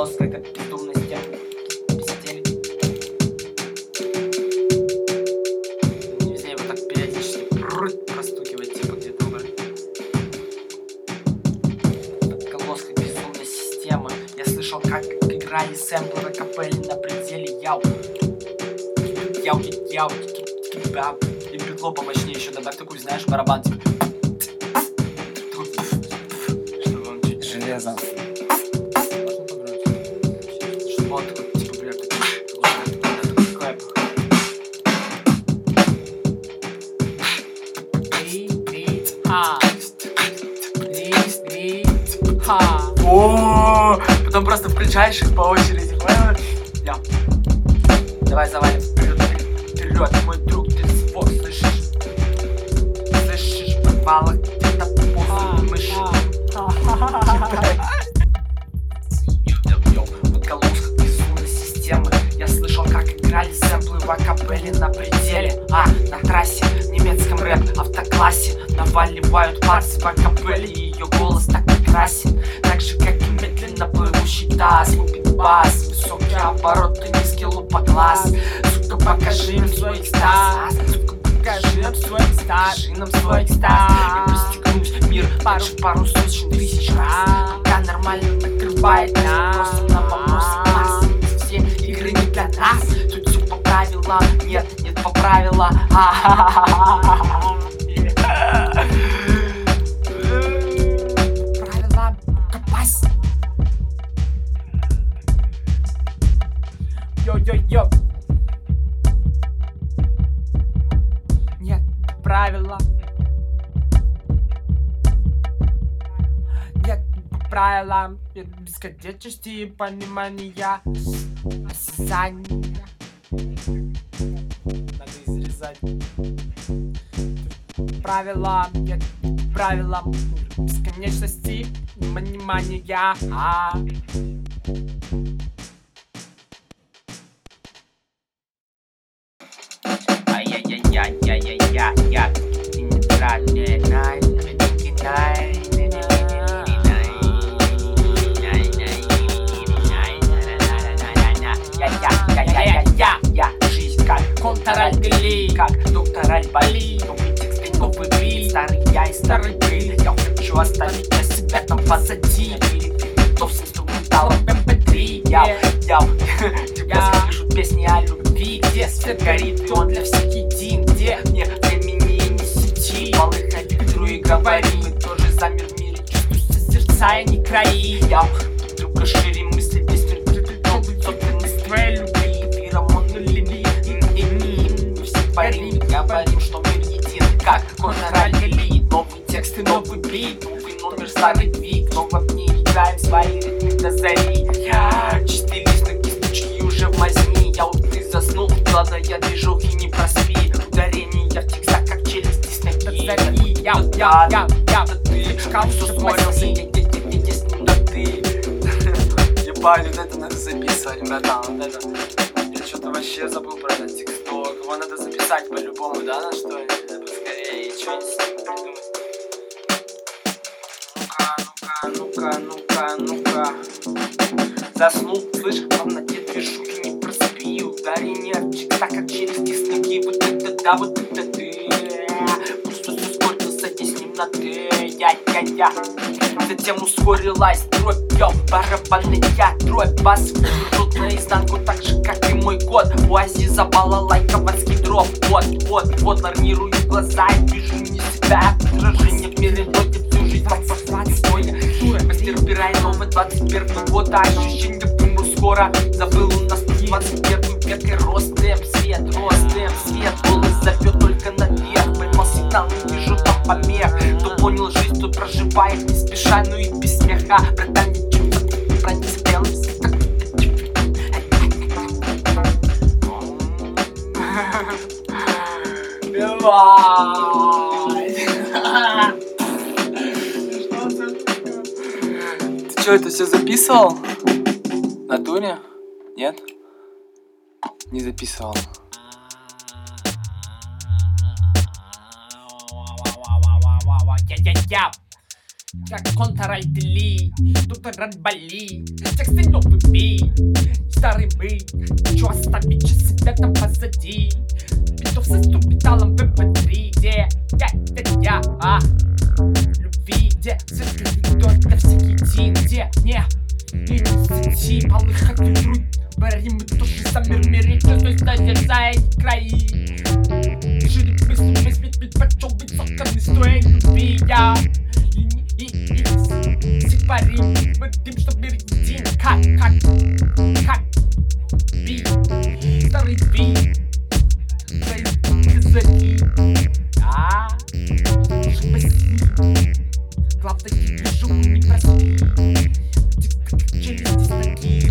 нос, как от бездумности. Пиздели. Не знаю, вот так периодически простукивать, типа где-то уже. Отголоски безумной системы. Я слышал, как играли сэмплы акапелли на пределе. Яу. И битло помощнее еще добавь такой, знаешь, барабан. Чтобы он чуть железо. Чтобы он такой, типа, блядь, такой. О, потом просто включаешь их по очереди. Я. Давай завалим вперед, мой друг, ты звук слышишь? Слышишь, в подвалах где-то после мыши. В отголосках безумной системы я слышал, как играли сэмплы в акапелле на пределе. На трассе, в немецком рэп-автоклассе наваливают парсы в акапелле, и ее голос так прекрасен, так же, как и медленно плывущий таз. Лупит бас, высокие обороты, низкий лупоглаз. Сука, покажи им свой экстаз. Сука, покажи нам свой экстаз. Покажи нам свой экстаз. Я пристегнусь мир пару сотен тысяч раз. Пока нормально накрывает нас, просто на вопросы класс. Все игры не для нас. Тут все по правилам, нет по правилам. Правила копась. Йо-йо-йо. Нет правила. Нет по правилам. Без конечности и понимания. Осязания. Надо изрезать. Правила, нет правила. Бесконечности и понимания. Я ты нейтральный, я жизнь как контр Аль-Гали, как доктор Аль-Бали. Новый текст и новый бит, старый я и старый ты. Я хочу оставить для себя там позади. Готов с инструменталом MP3. Тебе пишут песни о любви, где свет горит и он для всех един. Где мне времени и не сети. Малых электруй и говори, мы тоже замер в мире. Чувствуешь созерцая не краи. Только шире мысли, без мир придумал собственность твоей любви. Рамон Лили, мы все парим, говорим, что мир един, как контр Аль-Гали. Новый текст и новый бит, новый номер, старый двиг. Снова в ней играем свои ритмы до зари. Чистый лист на кисточке уже в мазни. Ты заснул, ладно, я движок и не проспи. Ударение в текстах, как челюсть снеги. Ты все ускорился, я с ним, да ты. Ебать, вот это надо записывать, братан, вот это. Я что-то вообще забыл про этот тексток. Его надо записать по-любому, да, на что-нибудь? Скорее, и что-нибудь с ним придумать. Ну-ка. Заснул, слышь, в комнате движухи не проспи. Ударение в текстах, как через снеги. Вот это да, вот это ты. Просто ускорился, я с ним на ты. Я. Затем ускорилась дробь, барабанная дробь. Бас вывернут наизнанку, так же, как и мой кот. У Азиза балалайковский дроп. Вот, нормирую глаза и вижу не себя. Отражение в мире вроде всю жизнь. 20 мастер убирай новый 21 год. А ощущение, думаю, скоро. Забыл, у нас 21 век и ростем свет. Голос зовет только наверх. Поймал сигнал, не вижу там помех. Кто понял жизнь, тот проживает не спеша, ну и без смеха. Братан, ничего не проник белым светом. Ты что, это все записывал? В натуре? Нет? Не записывал. как контральтели, доктор Ранбали, тексты новый бит, старый мы, хочу оставить себя там позади. Битов с инструменталом в MP3, где я, любви, где свет коридор для всех един, где не сети, полыхать грудь, варим мы тоже замер мире, чувствуй, стоять за эти краи. Жили мысли, возьмет предпочел быть соками, стоя любви, я сепарим, выпьем, чтоб мир един, как бит, старый бит, позади, спаси, главное не бежу, не проспи, челюсти стаки,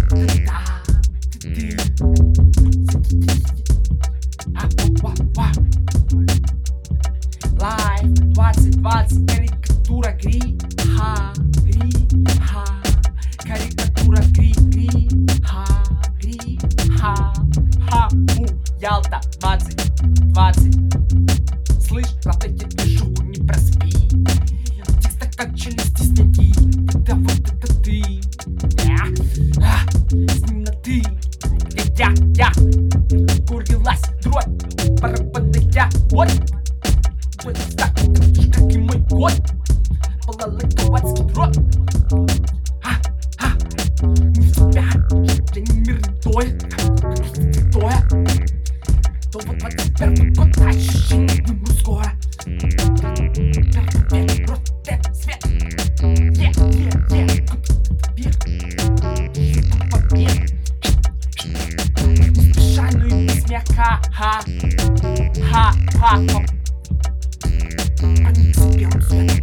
Лайф 2020, карикатура гриха, карикатура гриха, Ялта 2020. Слышь, правда я движуху не проспи. Текста как челюсти снеги. Да вот это ты. С ним на ты. Я курилась дробь. Барабанная вот. Вот так, как и мой кот. Балалайковацкий дробь. Не в тебя, я не мирной. Стоя. То вот 21 год, ощущение не мужское. Просто свет. Побег. Не спеша, но и без смеха. Проник с белым светом.